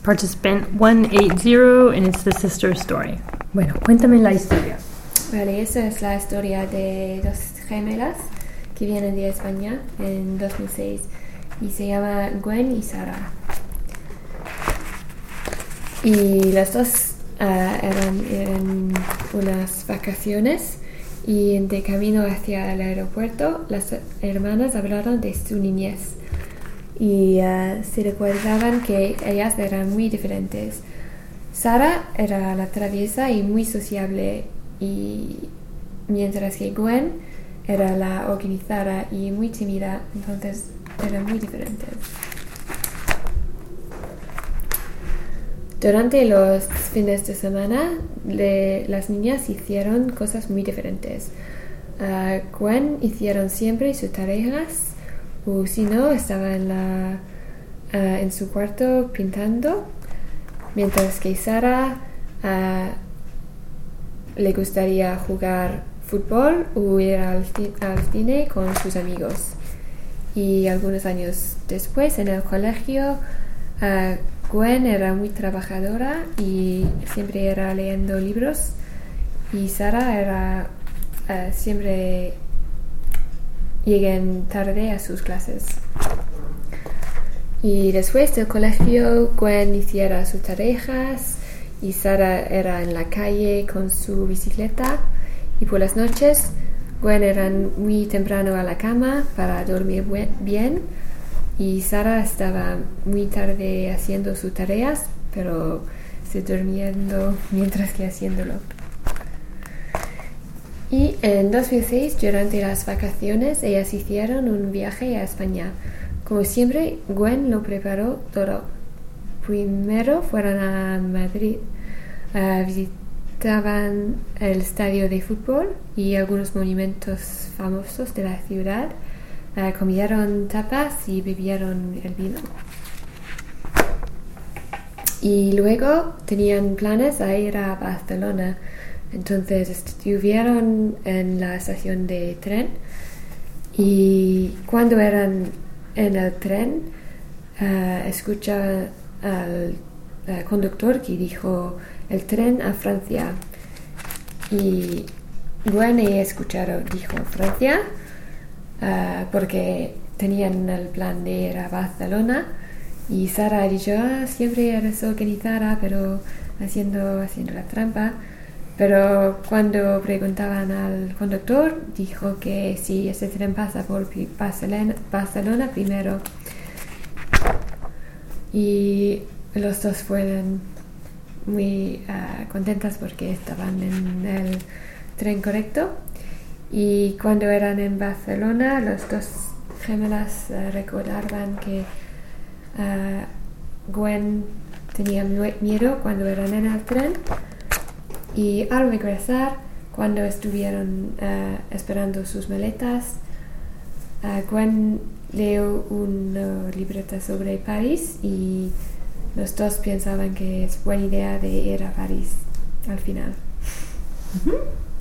participant 180, and it's the sister story. Bueno, cuéntame la historia. Vale, esa es la historia de dos gemelas que vienen de España en 2006 y se llama Gwen y Sara. Y las dos eran en unas vacaciones y de camino hacia el aeropuerto las hermanas hablaron de su niñez y se recordaban que ellas eran muy diferentes. Sara era la traviesa y muy sociable, y mientras que Gwen era la organizada y muy tímida, entonces eran muy diferentes. Durante los fines de semana, las niñas hicieron cosas muy diferentes. Gwen hicieron siempre sus tareas, o si no, estaba en su cuarto pintando, mientras que Sara le gustaría jugar fútbol o ir al cine con sus amigos. Y algunos años después, en el colegio, Gwen era muy trabajadora y siempre era leyendo libros, y Sara era siempre llegan tarde a sus clases. Y después del colegio, Gwen hiciera sus tareas y Sara era en la calle con su bicicleta, y por las noches Gwen era muy temprano a la cama para dormir bien, y Sara estaba muy tarde haciendo sus tareas, pero se durmiendo mientras que haciéndolo. Y en 2006, durante las vacaciones, ellas hicieron un viaje a España. Como siempre, Gwen lo preparó todo. Primero fueron a Madrid, visitaban el estadio de fútbol y algunos monumentos famosos de la ciudad. Comieron tapas y bebieron el vino. Y luego tenían planes a ir a Barcelona. Entonces estuvieron en la estación de tren, y cuando eran en el tren, escuchaban al conductor que dijo el tren a Francia. Y Gwen escucharon, dijo Francia, porque tenían el plan de ir a Barcelona, y Sara dijo, siempre eres organizada, pero haciendo la trampa. Pero cuando preguntaban al conductor, dijo que sí, ese tren pasa por Barcelona primero. Y los dos fueron muy contentas porque estaban en el tren correcto. Y cuando eran en Barcelona, los dos gemelas recordaban que Gwen tenía miedo cuando eran en el tren. Y al regresar, cuando estuvieron esperando sus maletas, Gwen leyó una libreta sobre París, y los dos pensaban que es buena idea de ir a París al final. Mm-hmm.